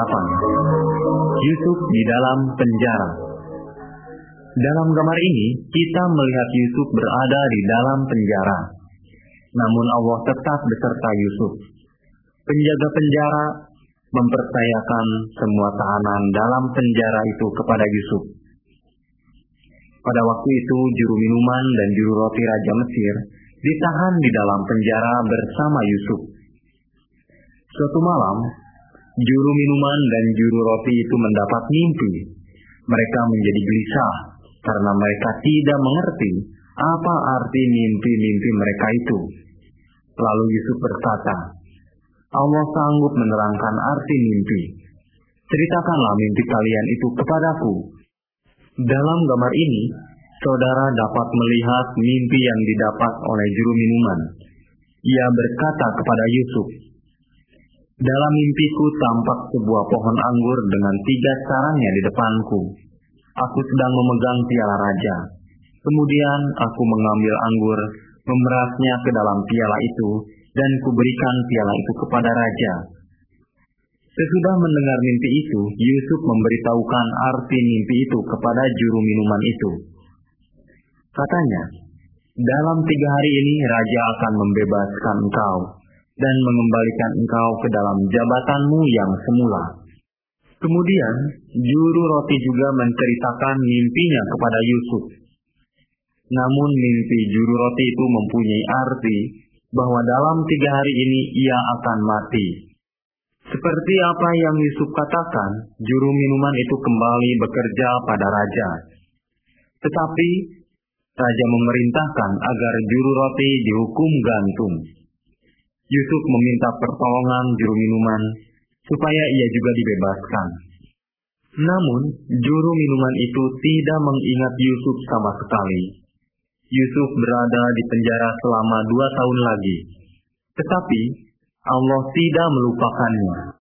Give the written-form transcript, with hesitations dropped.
Yusuf di dalam penjara. Dalam gambar ini, kita melihat Yusuf berada di dalam penjara. Namun Allah tetap beserta Yusuf. Penjaga penjara mempercayakan semua tahanan dalam penjara itu kepada Yusuf. Pada waktu itu, juru minuman dan juru roti Raja Mesir ditahan di dalam penjara bersama Yusuf. Suatu malam, juru minuman dan juru roti itu mendapat mimpi. Mereka menjadi gelisah karena mereka tidak mengerti apa arti mimpi-mimpi mereka itu. Lalu Yusuf berkata, Allah sanggup menerangkan arti mimpi. Ceritakanlah mimpi kalian itu kepadaku. Dalam gambar ini, saudara dapat melihat mimpi yang didapat oleh juru minuman. Ia berkata kepada Yusuf, dalam mimpiku tampak sebuah pohon anggur dengan 3 carangnya di depanku. Aku sedang memegang piala raja. Kemudian aku mengambil anggur, memerasnya ke dalam piala itu, dan kuberikan piala itu kepada raja. Sesudah mendengar mimpi itu, Yusuf memberitahukan arti mimpi itu kepada juru minuman itu. Katanya, dalam 3 hari ini raja akan membebaskan engkau dan mengembalikan engkau ke dalam jabatanmu yang semula. Kemudian, juru roti juga menceritakan mimpinya kepada Yusuf. Namun mimpi juru roti itu mempunyai arti bahwa dalam 3 hari ini ia akan mati. Seperti apa yang Yusuf katakan, juru minuman itu kembali bekerja pada raja. Tetapi, raja memerintahkan agar juru roti dihukum gantung. Yusuf meminta pertolongan juru minuman supaya ia juga dibebaskan. Namun, juru minuman itu tidak mengingat Yusuf sama sekali. Yusuf berada di penjara selama 2 tahun lagi. Tetapi, Allah tidak melupakannya.